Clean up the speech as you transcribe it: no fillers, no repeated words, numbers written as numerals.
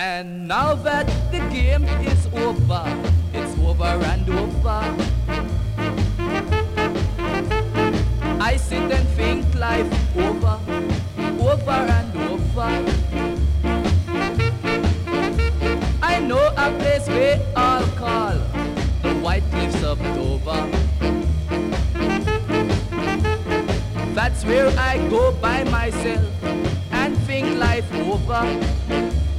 And now that the game is over, it's over and over, I sit and think life over, over and over. I know a place we all call the White Cliffs of Dover. That's where I go by myself and think life over.